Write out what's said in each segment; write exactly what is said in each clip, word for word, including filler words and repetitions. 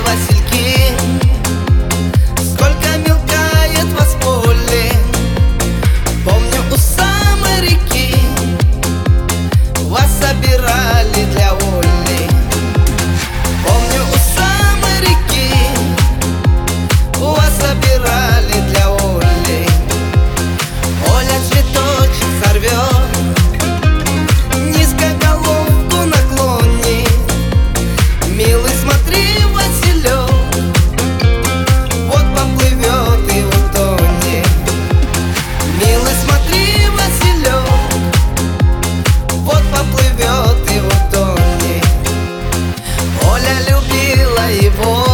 васильки, сколько мелкает вас поле. Помню, у самой реки вас собирали для Оли. Помню, у самой реки вас собирали для Оли. Оля цветочек сорвет, низко головку наклонит. Милый, смотри, Василек, вот поплывет и утонет. Милый, смотри, Василек, вот поплывет и утонет. Оля любила его,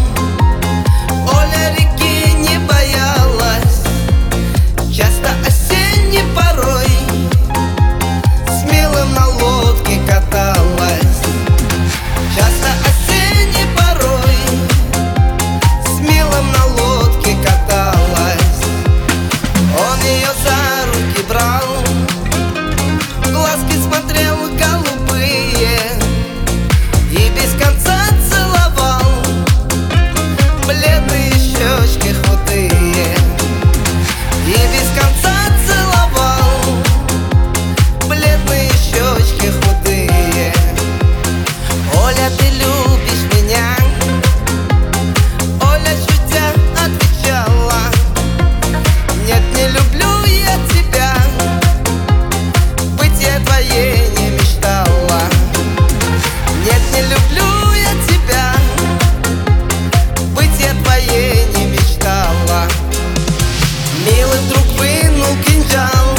Оля реки не боялась, часто осенней порой смело на лодке каталась. Часто осенней порой смело на лодке каталась. Он ее за руки брал, в глазки смотрел голубые и без конца целовал бледные щечки худые. И без конца целовал бледные щечки худые. Оля, ты любишь меня? Оля, шутя, отвечала: нет, не люблю я тебя, быть я твоей не мечтала. Нет, не люблю я тебя, быть я твоей не мечтала. Милый вдруг вынул кинжал,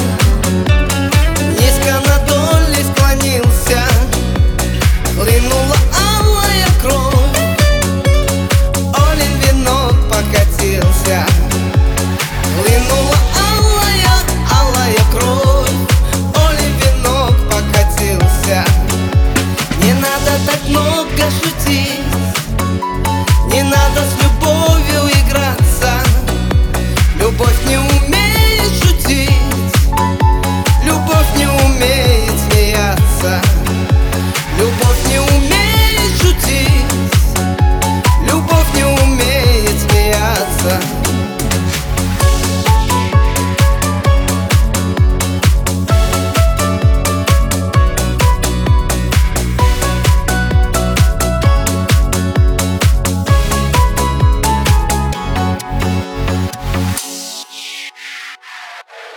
низко над Олей склонился. Хлынула алая кровь, Олин венок покатился. Хлынула алая, алая кровь, Олин венок покатился. Не надо так много шутить,